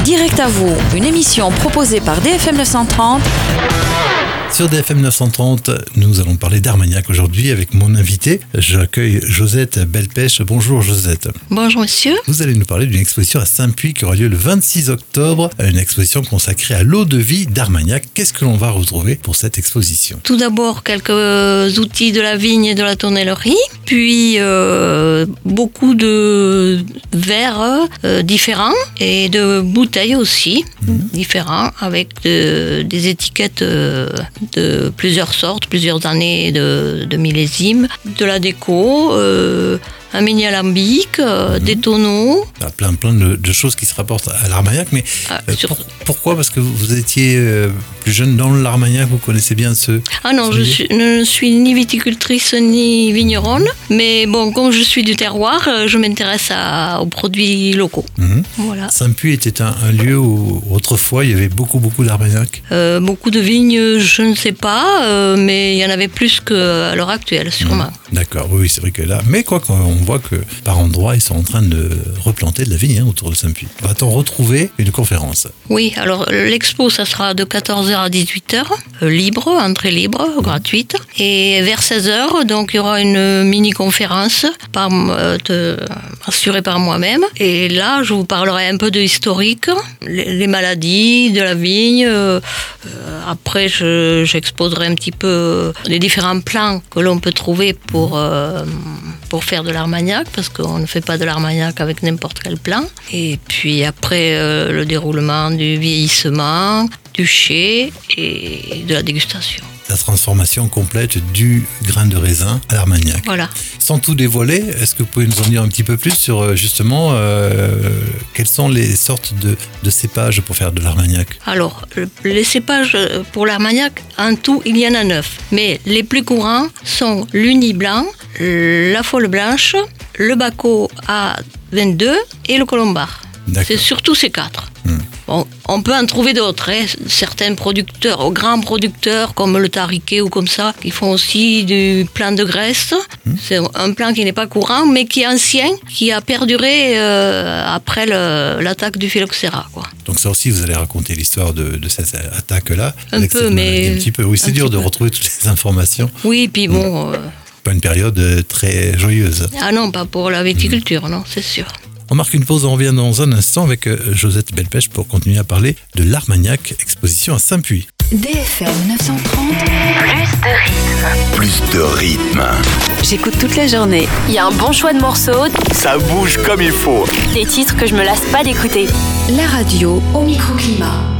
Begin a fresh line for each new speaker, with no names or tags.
Direct à vous, une émission proposée par DFM 930.
Sur DFM 930, nous allons parler d'Armagnac aujourd'hui avec mon invité. J'accueille Josette Belpèche. Bonjour Josette.
Bonjour monsieur.
Vous allez nous parler d'une exposition à Saint-Puy qui aura lieu le 26 octobre. Une exposition consacrée à l'eau de vie d'Armagnac. Qu'est-ce que l'on va retrouver pour cette exposition?
Tout d'abord, quelques outils de la vigne et de la tonnellerie. Puis beaucoup de verres différents et de bouteilles aussi différents avec des étiquettes de plusieurs sortes, plusieurs années de millésimes, de la déco, un mini alambic, des tonneaux.
Plein de choses qui se rapportent à l'Armagnac, mais pourquoi? Parce que vous étiez plus jeune dans l'Armagnac, vous connaissez bien ce...
Ah non, je ne suis ni viticultrice ni vigneronne, mais bon, comme je suis du terroir, je m'intéresse aux produits locaux. Voilà.
Saint-Puy était un lieu où autrefois il y avait beaucoup d'Armagnac.
Beaucoup de vignes, je ne sais pas, mais il y en avait plus qu'à l'heure actuelle, sûrement.
D'accord, oui, c'est vrai que là, mais quoi qu'on voit que par endroits, ils sont en train de replanter de la vigne autour de Saint-Puy. Va-t-on retrouver une conférence?
Oui, alors l'expo, ça sera de 14h à 18h, libre, entrée libre, gratuite. Et vers 16h, donc il y aura une mini-conférence assurée par moi-même. Et là, je vous parlerai un peu de historique, les maladies de la vigne. Après, j'exposerai un petit peu les différents plans que l'on peut trouver pour faire de l'Armagnac, parce qu'on ne fait pas de l'Armagnac avec n'importe quel plan. Et puis après, le déroulement du vieillissement, du chai et de la dégustation.
La transformation complète du grain de raisin à l'Armagnac.
Voilà.
Sans tout dévoiler, est-ce que vous pouvez nous en dire un petit peu plus sur justement quelles sont les sortes de cépages pour faire de l'Armagnac? Alors,
les cépages pour l'Armagnac, en tout, il y en a 9. Mais les plus courants sont l'Uni blanc, la Folle blanche, le Bacco A22 et le Colombard. C'est surtout ces 4. Bon, on peut en trouver d'autres. Certains producteurs, grands producteurs comme le Tariquet ou comme ça, qui font aussi du plan de graisse. C'est un plan qui n'est pas courant, mais qui est ancien, qui a perduré après l'attaque du phylloxéra, quoi.
Donc ça aussi, vous allez raconter l'histoire de cette attaque-là.
Un peu, mais...
Un petit peu, oui, c'est dur de retrouver toutes les informations.
Oui, puis bon...
Pas une période très joyeuse.
Ah non, pas pour la viticulture, non, c'est sûr.
On marque une pause, on revient dans un instant avec Josette Belpèche pour continuer à parler de l'Armagnac, exposition à Saint-Puy.
DFM 930.
Plus de rythme.
J'écoute toute la journée. Il y a un bon choix de morceaux.
Ça bouge comme il faut.
Des titres que je me lasse pas d'écouter.
La radio au microclimat.